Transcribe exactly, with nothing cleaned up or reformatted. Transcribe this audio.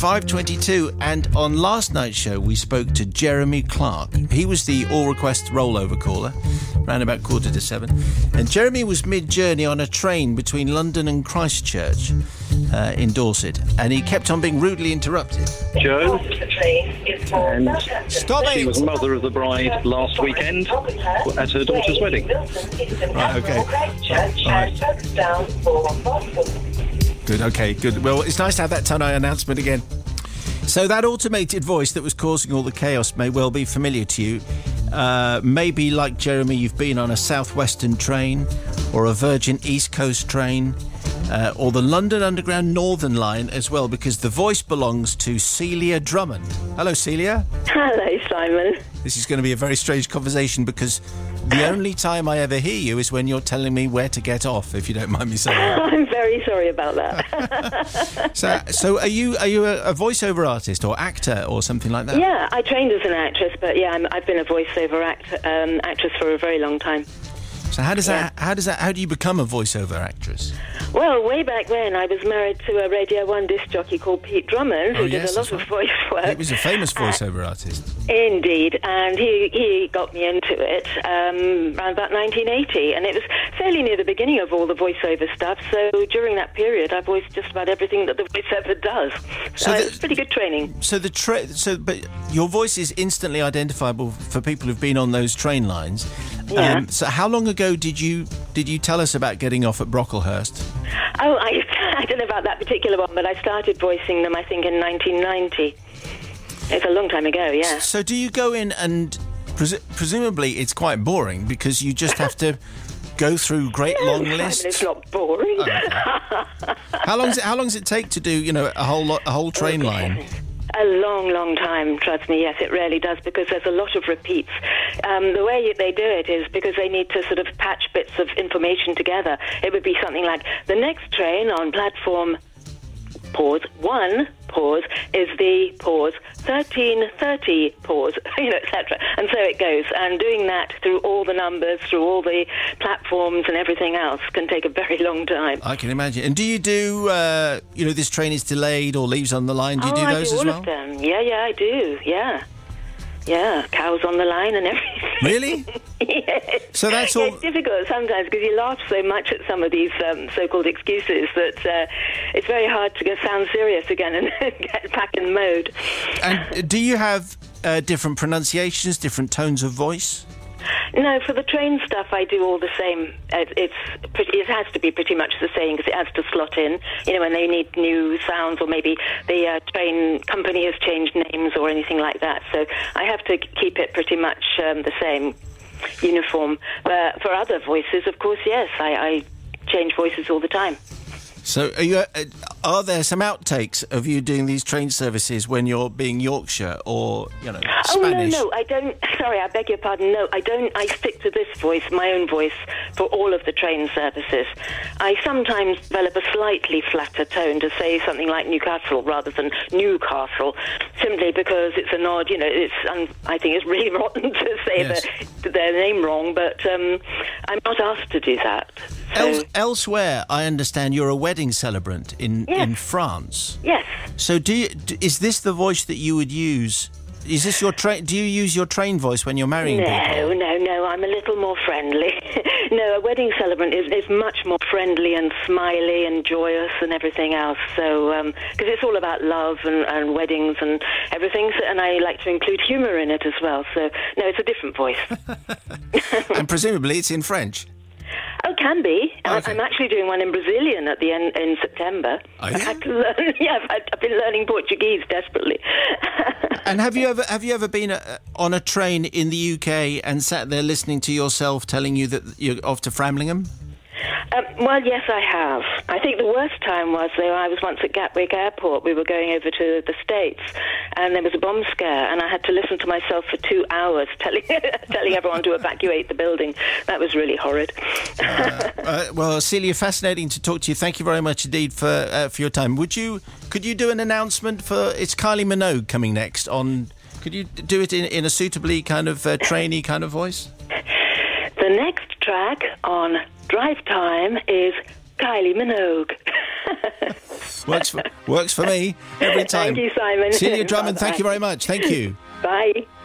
five twenty-two, and on last night's show we spoke to Jeremy Clark. He was the all request rollover caller, round about quarter to seven. And Jeremy was mid-journey on a train between London and Christchurch uh, in Dorset, and he kept on being rudely interrupted. Joe, and Stop she it! was mother of the bride last weekend at her daughter's wedding. Right, okay. Right. Good, okay, good. Well, it's nice to have that Tunai announcement again. So that automated voice that was causing all the chaos may well be familiar to you. Uh, maybe, like Jeremy, you've been on a Southwestern train or a Virgin East Coast train uh, or the London Underground Northern Line as well, because the voice belongs to Celia Drummond. Hello, Celia. Hello, Simon. This is going to be a very strange conversation because the only time I ever hear you is when you're telling me where to get off, if you don't mind me saying. I'm very sorry about that. so, so are you are you a, a voiceover artist or actor or something like that? Yeah, I trained as an actress, but yeah, I'm, I've been a voiceover act, um, actress for a very long time. So how does Yeah. that how does that how do you become a voiceover actress? Well, way back when, I was married to a Radio one disc jockey called Pete Drummond, Oh, who yes, did a lot that's of right. voice work. He was a famous voiceover artist. Indeed, and he he got me into it um, around about nineteen eighty, and it was fairly near the beginning of all the voiceover stuff, so during that period I voiced just about everything that the voiceover does. So uh, the- it's pretty good training. So the tra- so but your voice is instantly identifiable for people who've been on those train lines. Yeah. So how long ago did you did you tell us about getting off at Brocklehurst? Oh, I, I don't know about that particular one, but I started voicing them, I think, in nineteen ninety. It's a long time ago, yeah. So do you go in and presu- presumably it's quite boring because you just have to go through great No, long Simon, lists? it's not boring. How long does it how long does it take to do, you know, a whole lot a whole train line? A long, long time, trust me. Yes, it really does, because there's a lot of repeats. Um, the way they do it is because they need to sort of patch bits of information together. It would be something like, the next train on platform, pause, one, pause, is the, pause, thirteen thirty, pause, you know, et cetera. And so it goes. And doing that through all the numbers, through all the platforms and everything else can take a very long time. I can imagine. And do you do, uh, you know, this train is delayed or leaves on the line? Do you oh, do I those do as all well? of them. Yeah, yeah, I do. Yeah. Yeah, cows on the line and everything. Really? Yes. So that's Yeah, all. it's difficult sometimes because you laugh so much at some of these um, so-called excuses that uh, it's very hard to go sound serious again and get back in mode. And do you have uh, different pronunciations, different tones of voice? No, for the train stuff, I do all the same. It, it's pretty, it has to be pretty much the same because it has to slot in. You know, when they need new sounds, or maybe the uh, train company has changed names or anything like that. So I have to keep it pretty much um, the same, uniform. But for other voices, of course, yes, I, I change voices all the time. So are you? Uh, are there some outtakes of you doing these train services when you're being Yorkshire or, you know, Spanish? Oh, no, no, I don't... Sorry, I beg your pardon. No, I don't... I stick to this voice, my own voice, for all of the train services. I sometimes develop a slightly flatter tone to say something like Newcastle rather than Newcastle, simply because it's an odd, you know, it's... Um, I think it's really rotten to say Yes. the, their name wrong, but um, I'm not asked to do that. So, Els- elsewhere, I understand you're a wedding celebrant in, Yes. in France. yes. So do you, d- is this the voice that you would use? Is this your train? Do you use your train voice when you're marrying No, people? no, no, I'm a little more friendly. No, a wedding celebrant is, is much more friendly and smiley and joyous and everything else. So, because it's all about love and, and weddings and everything, so, and I like to include humour in it as well. So, no, it's a different voice. And presumably it's in French. Oh, can be. I- Okay. I'm actually doing one in Brazilian at the end in September. Are I've you? had to learn. Yeah, I've, had, I've been learning Portuguese desperately. And have you ever have you ever been uh, on a train in the U K and sat there listening to yourself telling you that you're off to Framlingham? Um, well, yes, I have. I think the worst time was, though, I was once at Gatwick Airport. We were going over to the States, and there was a bomb scare, and I had to listen to myself for two hours telling telling everyone to evacuate the building. That was really horrid. Uh, uh, well, Celia, fascinating to talk to you. Thank you very much indeed for uh, for your time. Would you could you do an announcement for it's Kylie Minogue coming next on? Could you do it in, in a suitably kind of uh, trainee kind of voice? The next track on Drive Time is Kylie Minogue. works for, works for me every time. Thank you, Simon. Celia Drummond, thank you very much. Thank you. Bye.